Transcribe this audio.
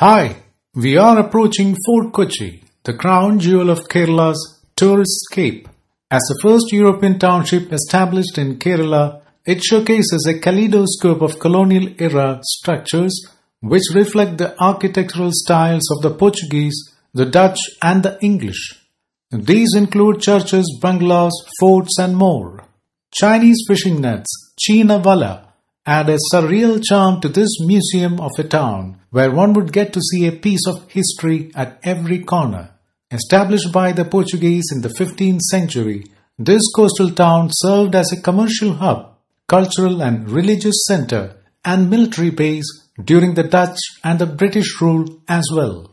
Hi, we are approaching Fort Kochi, the crown jewel of Kerala's tourist scape. As the first European township established in Kerala, it showcases a kaleidoscope of colonial-era structures which reflect the architectural styles of the Portuguese, the Dutch and the English. These include churches, bungalows, forts and more. Chinese fishing nets, China Wala, add a surreal charm to this museum of a town where one would get to see a piece of history at every corner. Established by the Portuguese in the 15th century, this coastal town served as a commercial hub, cultural and religious center, and military base during the Dutch and the British rule as well.